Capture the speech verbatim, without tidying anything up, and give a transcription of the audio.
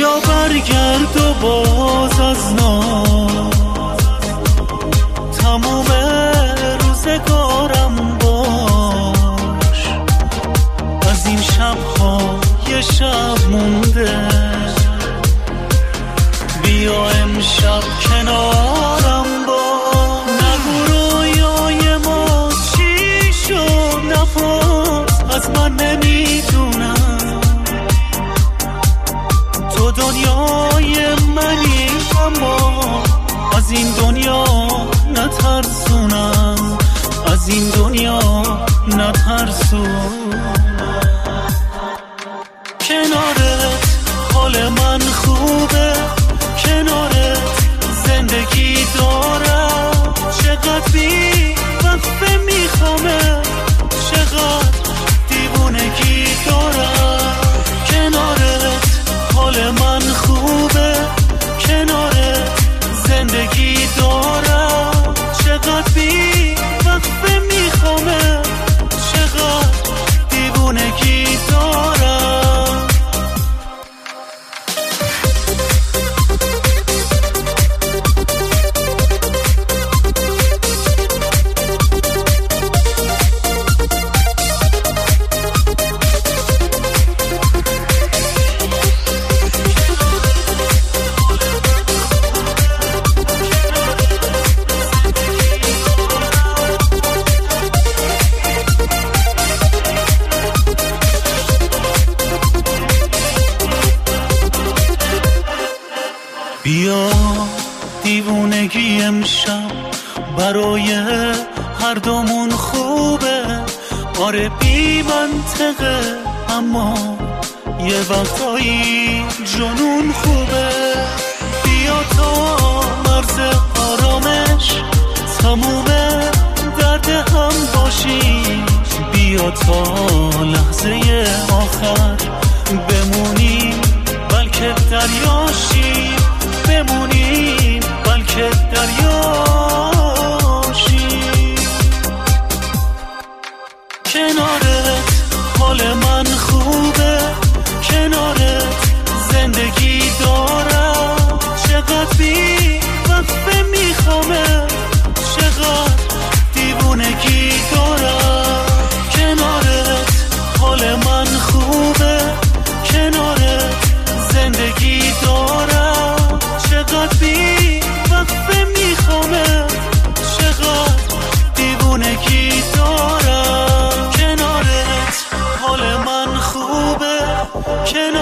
بیا برگرد و باز از ناز تموم روزگارم باش. از این شب‌ها یه شب مونده، بیا امشب کنارم باش. نگو رویای ما چی شد، نپرس از من نمیدونم. تو دنیای منی اما از این دنیا نترسونم، از این دنیا نترسونم. کنارت حال من خوبه، کنارت زندگی دارم. چقدر بی وقفه میخوامه، چقدر دیوونگی دارم. کنارت حال من خوبه، کنارت زندگی دارم. چقدر بی وقفه میخوامه، چقدر دیوونگی دارم. بیا دیوونگی امشب برای هر دومون خوبه. آره بی منطقه اما یه وقتایی جنون خوبه. بیا تا مرز آرامش تموم درد هم باشیم. بیا تا لحظه آخر بمونیم، بلکه دریاشیم. بمونیم بلکه دریاشیم. کنارت حال من خوبه، کنارت زندگی دارم. چقدر بی وقفه میخوامه، چقدر دیوونگی دارم. کنارت حال من خوبه، کنارت زندگی دارم. چقدر بی وقفه میخوامه، چقدر دیوونگی دارم. کنارت حال من خوبه، کنارت